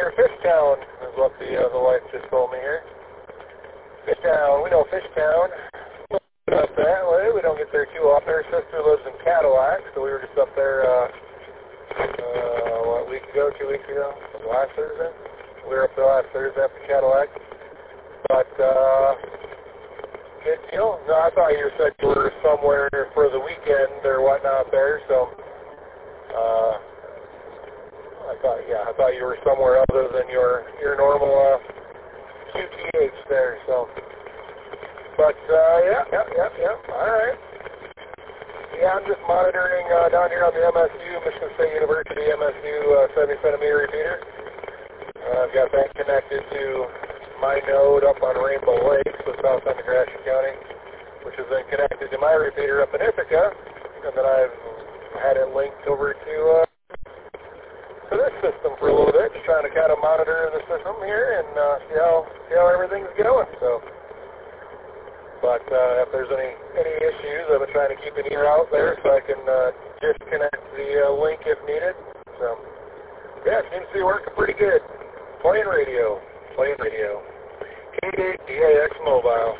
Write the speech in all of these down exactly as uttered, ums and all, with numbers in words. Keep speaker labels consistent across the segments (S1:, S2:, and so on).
S1: near Fishtown is what the uh, the wife just told me here. Fishtown, we know Fishtown. Up that way, we don't get there too often. Her sister lives in Cadillac, so we were just up there, uh, uh, what, a week ago, two weeks ago, last Thursday? We were up there last Thursday after Cadillac. But, uh, good deal. No, I thought you said you were somewhere for the weekend or whatnot there, so, uh, I thought, yeah, I thought you were somewhere other than your, your normal, uh, Q T H there, so. But, uh, yeah, yeah, yeah, yeah, all right. Yeah, I'm just monitoring uh, down here on the M S U, Michigan State University M S U uh, seventy centimeter repeater. Uh, I've got that connected to my node up on Rainbow Lakes with South Bend, Gratiot County, which is then connected to my repeater up in Ithaca, and then I've had it linked over to, uh, to this system for a little bit, just trying to kind of monitor the system here and uh, see how see how everything's going. So. But uh, if there's any, any issues, I've been trying to keep an ear out there so I can uh, disconnect the uh, link if needed. So, yeah, it seems to be working pretty good. Playing radio. Playing radio. K eight D A X Mobile.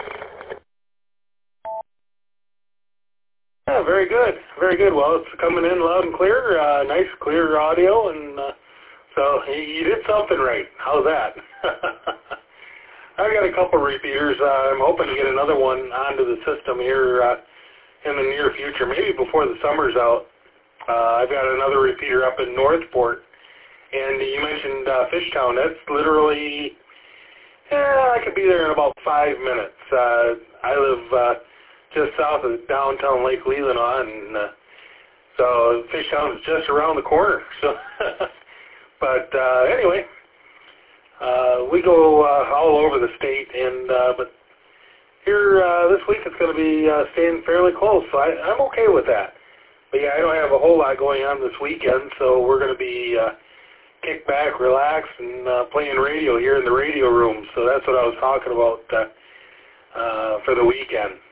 S2: Yeah, very good. Very good. Well, it's coming in loud and clear. Uh, nice, clear audio. And uh, so you did something right. How's that? I've got a couple repeaters. Uh, I'm hoping to get another one onto the system here uh, in the near future, maybe before the summer's out. Uh, I've got another repeater up in Northport, and you mentioned uh, Fishtown. That's literally, yeah, I could be there in about five minutes. Uh, I live uh, just south of downtown Lake Leelanau, and uh, so Fishtown is just around the corner. So, but uh, anyway. Uh, we go uh, all over the state, and uh, but here uh, this week it's going to be uh, staying fairly close, so I, I'm okay with that. But yeah, I don't have a whole lot going on this weekend, so we're going to be uh, kick back, relax, and uh, playing radio here in the radio room. So that's what I was talking about uh, uh, for the weekend.